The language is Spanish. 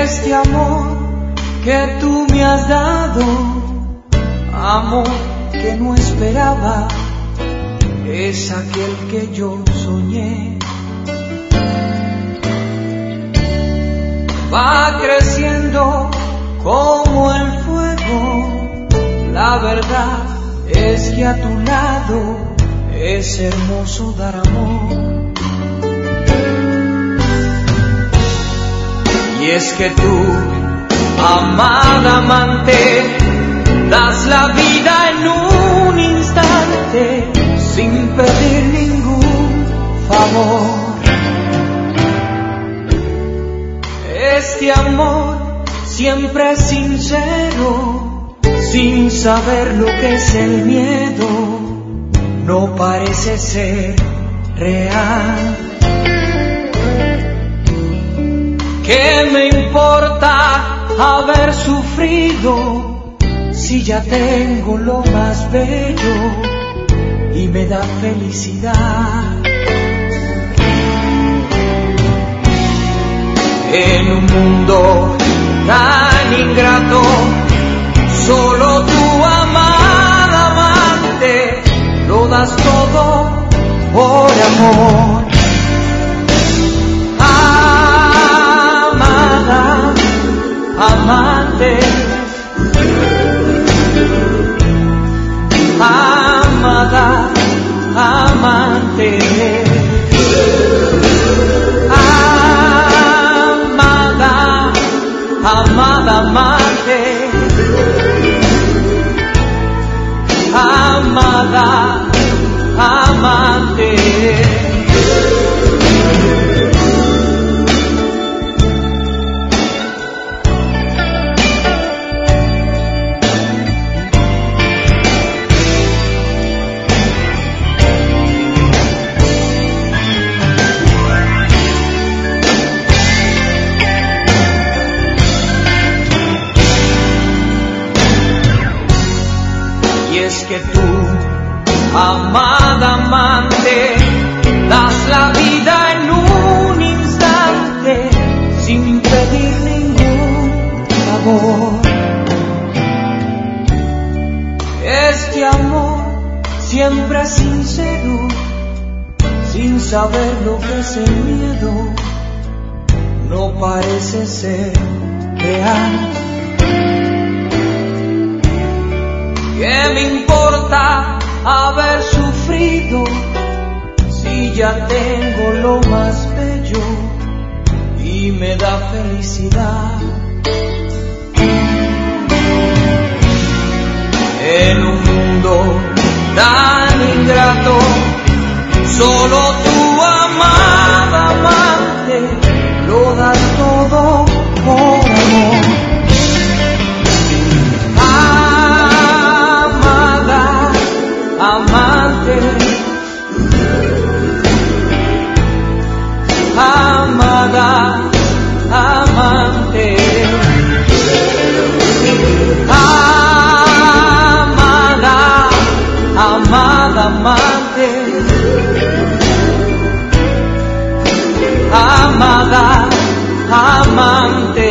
Este amor que tú me has dado, amor que no esperaba, es aquel que yo soñé. Va creciendo como el fuego, la verdad es que a tu lado es hermoso dar amor. Y es que tú, amada amante, das la vida en un instante sin pedir ningún favor. Este amor siempre es sincero, sin saber lo que es el miedo, no parece ser real. ¿Qué me importa haber sufrido si ya tengo lo más bello y me da felicidad? En un mundo tan ingrato, solo tu amada amante lo das todo por amor. Amada amante, amada amante, amada amante, amada amante. Que tú, amada amante, das la vida en un instante sin pedir ningún favor. Este amor siempre es sincero, sin saber lo que es el miedo, no parece ser real. ¿Qué me importa haber sufrido si ya tengo lo más bello y me da felicidad? En un mundo tan ingrato, solo tu amada amante lo das todo por amor. Amante, amada amante, amada amada amante, amada amante.